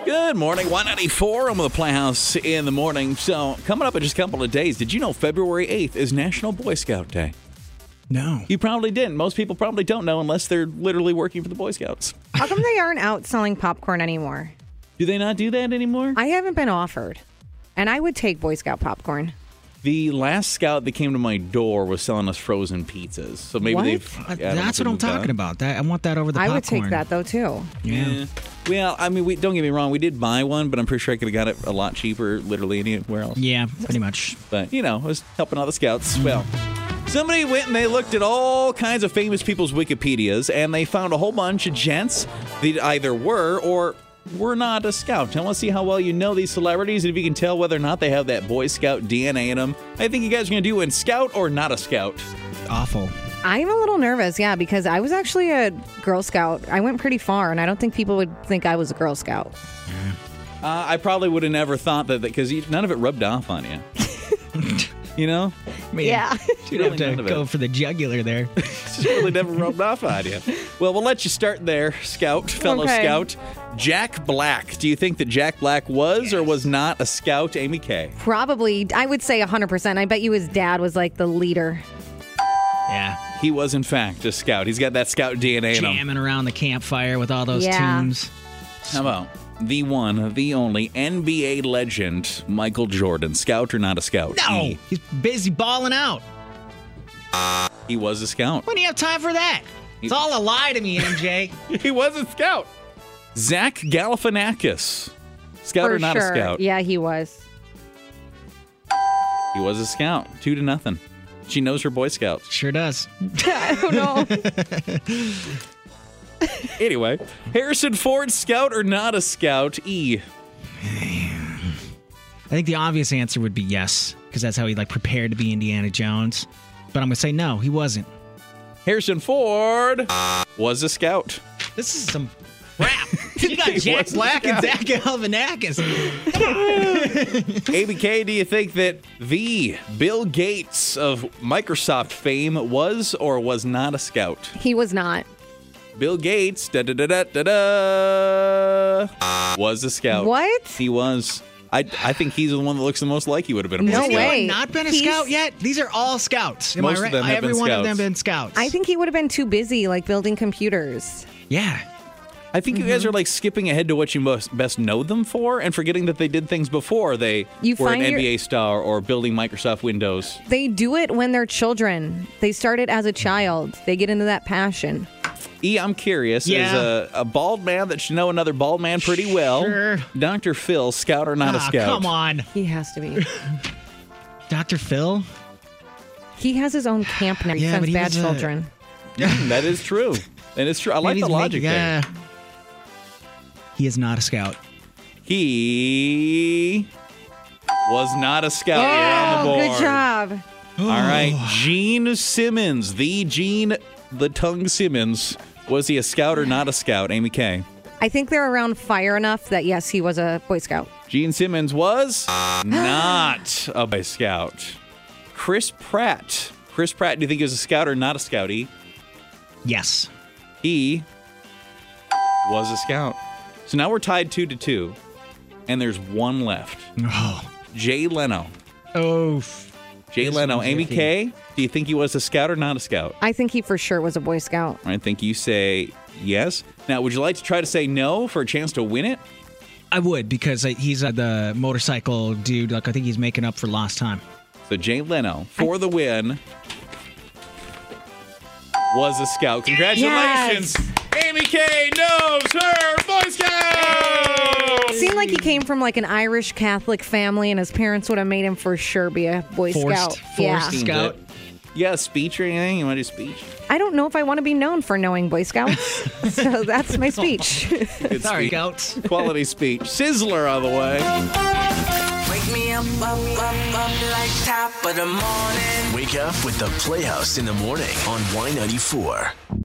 Good morning, 194 on the Playhouse in the morning. So, coming up in just a couple of days, did you know February 8th is National Boy Scout Day? No. You probably didn't. Most people probably don't know unless they're literally working for the Boy Scouts. How come they aren't out selling popcorn anymore? Do they not do that anymore? I haven't been offered. And I would take Boy Scout popcorn. The last scout that came to my door was selling us frozen pizzas. So maybe What? they've... That's what I'm talking about. I want that over the I popcorn. would take that, though, too. Yeah. Well, I mean, don't get me wrong. We did buy one, but I'm pretty sure I could have got it a lot cheaper literally anywhere else. Yeah, pretty much. But, you know, I was helping out the scouts. Well, somebody went and they looked at all kinds of famous people's Wikipedias, and they found a whole bunch of gents that either were or were not a scout. I want to see how well you know these celebrities and if you can tell whether or not they have that Boy Scout DNA in them. I think you guys are going to do in Scout or not a Scout. Awful. I'm a little nervous, yeah, because I was actually a Girl Scout. I went pretty far, and I don't think people would think I was a Girl Scout. I probably would have never thought that because none of it rubbed off on you. You know? Man, Yeah. You'd have Really none to of it. go for the jugular there. It's just really never rubbed off on you. Well, we'll let you start there, fellow Okay. Scout. Jack Black. Do you think that Jack Black was or was not a Scout, Amy Kay? Probably, I would say 100%. I bet you his dad was like the leader. Yeah. He was, in fact, a Scout. He's got that Scout DNA in him. Jamming around the campfire with all those Yeah. tunes. How about the one, the only NBA legend, Michael Jordan? Scout or not a Scout? No. He's busy balling out. He was a Scout. When do you have time for that? It's all a lie to me, MJ. He was a Scout. Zach Galifianakis. Scout For or not sure. a Scout? Yeah, he was. He was a Scout. 2-0. She knows her Boy Scouts. Sure does. I don't know. Anyway, Harrison Ford, Scout or not a Scout? E. I think the obvious answer would be yes, because that's how he prepared to be Indiana Jones. But I'm going to say no, he wasn't. Harrison Ford was a Scout. This is some crap. You got Jack was a Black and scout. Zach Galifianakis. ABK, do you think that the Bill Gates of Microsoft fame was or was not a Scout? He was not. Bill Gates, was a Scout. What? He was. I think he's the one that looks the most like he would have been a Boy No Scout. way. Not been a He's- scout yet? These are all scouts. Am Most I of right? them have Every been one of them scouts. been scouts. I think he would have been too busy, building computers. Yeah. I think you guys are skipping ahead to what you most best know them for and forgetting that they did things before they You were an find your- NBA star or building Microsoft Windows. They do it when they're children. They start it as a child. They get into that passion. E, I'm curious, Yeah. as a bald man that should know another bald man pretty well, Sure. Dr. Phil, Scout or not a Scout? Come on. He has to be. Dr. Phil? He has his own camp now. He Yeah, but sends he bad was a- children. That is true. That is true. I like Maybe the he's logic there. He is not a scout. He was not a Scout. You're on the board. Good job. All right, Gene Simmons, the Tongue Simmons. Was he a Scout or not a Scout? Amy Kay. I think they're around fire enough that, yes, he was a Boy Scout. Gene Simmons was not a Boy Scout. Chris Pratt. Chris Pratt, do you think he was a Scout or not a Scoutie? Yes. He was a Scout. So now we're tied 2-2, and there's one left. Oh. Jay Leno. Oh. Jay This Leno. one's Amy icky. Kay, do you think he was a Scout or not a Scout? I think he for sure was a Boy Scout. I think you say yes. Now, would you like to try to say no for a chance to win it? I would, because he's the motorcycle dude. I think he's making up for lost time. So Jay Leno, for the win, was a Scout. Congratulations. Amy Kay knows her Boy Scout. Seemed like he came from an Irish Catholic family, and his parents would have made him for sure be a Boy Scout. Yeah. Forced Scout. You got a speech or anything? You want to do a speech? I don't know if I want to be known for knowing Boy Scouts, so that's my speech. Good Sorry, speech. Scouts. Quality speech. Sizzler on the way. Wake me up like top of the morning. Wake up with the Playhouse in the morning on Y94.